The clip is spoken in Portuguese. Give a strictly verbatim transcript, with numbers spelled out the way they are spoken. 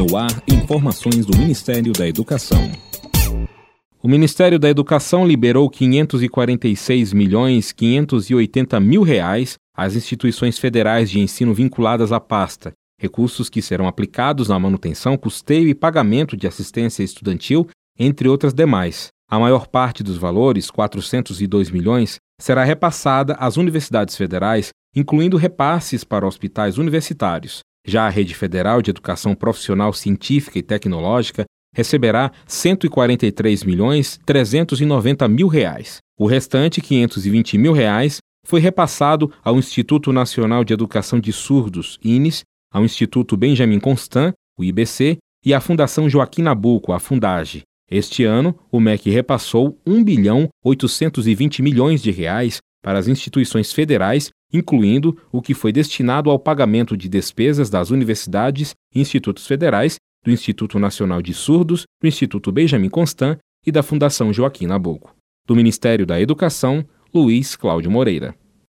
No ar, informações do Ministério da Educação. O Ministério da Educação liberou quinhentos e quarenta e seis milhões quinhentos e oitenta mil reais às instituições federais de ensino vinculadas à pasta, recursos que serão aplicados na manutenção, custeio e pagamento de assistência estudantil, entre outras demais. A maior parte dos valores, quatrocentos e dois milhões, será repassada às universidades federais, incluindo repasses para hospitais universitários. Já a Rede Federal de Educação Profissional Científica e Tecnológica receberá cento e quarenta e três milhões trezentos e noventa mil reais. O restante, quinhentos e vinte mil reais, foi repassado ao Instituto Nacional de Educação de Surdos, I N E S, ao Instituto Benjamin Constant, o I B C, e à Fundação Joaquim Nabuco, a Fundage. Este ano, o M E C repassou um bilhão oitocentos e vinte milhões de reais para as instituições federais, incluindo o que foi destinado ao pagamento de despesas das universidades e institutos federais, do Instituto Nacional de Surdos, do Instituto Benjamin Constant e da Fundação Joaquim Nabuco. Do Ministério da Educação, Luiz Cláudio Moreira.